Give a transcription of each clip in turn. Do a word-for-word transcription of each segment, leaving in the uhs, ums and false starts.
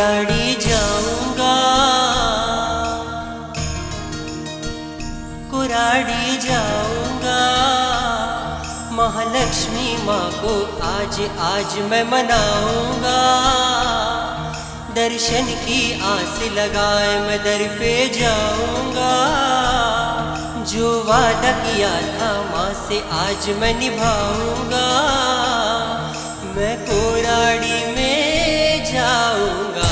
कोराड़ी जाऊंगा, कोराड़ी जाऊंगा। महालक्ष्मी माँ को आज आज मैं मनाऊंगा। दर्शन की आस लगाए मैं दर पे जाऊंगा। जो वादा किया था माँ से आज मैं निभाऊंगा। मैं कोराड़ी में जाऊंगा।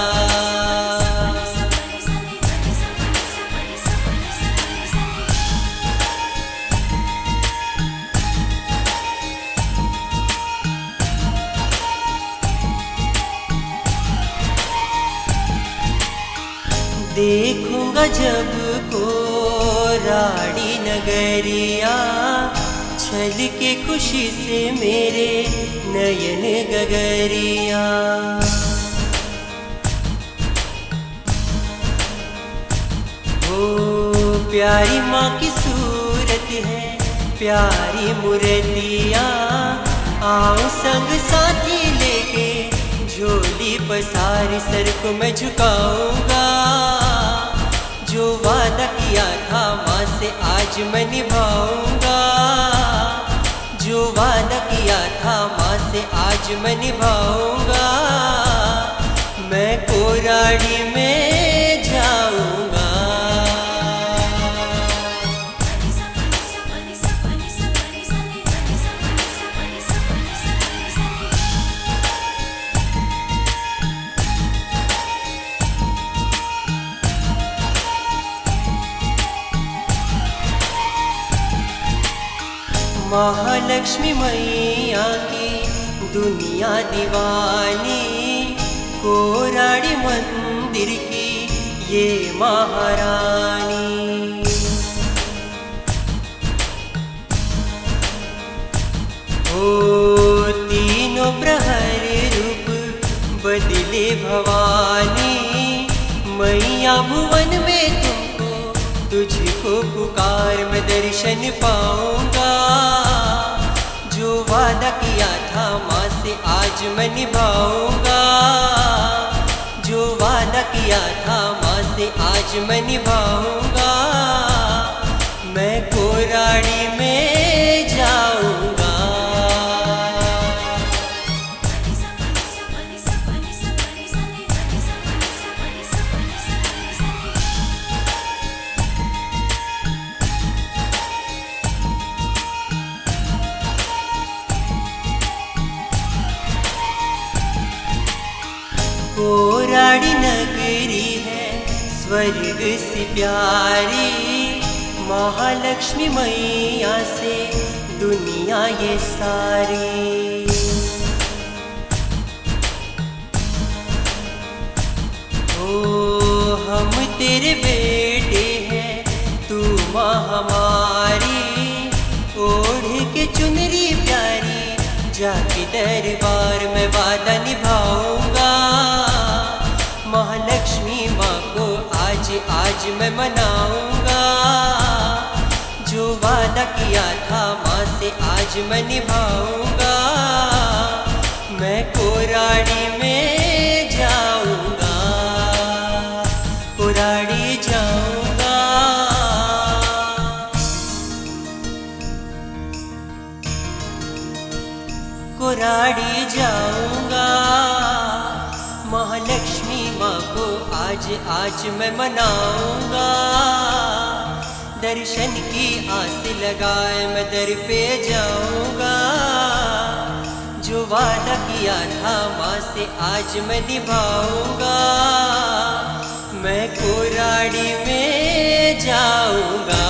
देखूंगा जब कोराड़ी नगरिया, छल के खुशी से मेरे नयन गगरिया। ओ प्यारी माँ की सूरत है, प्यारी मूर्तिया। आओ संग साथी लेके झोली पसारी सर को मैं झुकाऊंगा। जो वादा किया था माँ से आज मैं निभाऊंगा। जो वादा किया था माँ से आज मैं निभाऊंगा। मैं कोराड़ी में जाऊंगा। महालक्ष्मी मैया की दुनिया दीवानी, कोराड़ी मंदिर की ये महारानी। ओ तीनों प्रहर रूप बदले भवानी। मैया भुवन में तुमको तुझको पुकार मैं दर्शन पाऊंगा। जो वादा किया था माँ से आज मैं निभाऊंगा। जो वादा किया था माँ से आज मैं निभाऊंगा। मैं कोराड़ी में जाऊंगा। कोराड़ी नगरी है स्वर्ग से प्यारी। महालक्ष्मी मैया से दुनिया ये सारी। ओ हम तेरे बेटे हैं, तू माँ हमारी। ओढ़ के चुनरी प्यारी, जाके दरबार में वादा निभाऊंगा। महालक्ष्मी माँ को आज आज मैं मनाऊंगा। जो वादा किया था माँ से आज मैं निभाऊंगा। मैं कोराड़ी में जाऊंगा, कोराड़ी जाऊंगा। कोराड़ी जाऊंगा। महालक्ष्मी माँ को आज आज मैं मनाऊंगा। दर्शन की आस लगाए मैं दर पे जाऊंगा। जो वादा किया था माँ से आज मैं निभाऊंगा। मैं कोराड़ी में जाऊंगा।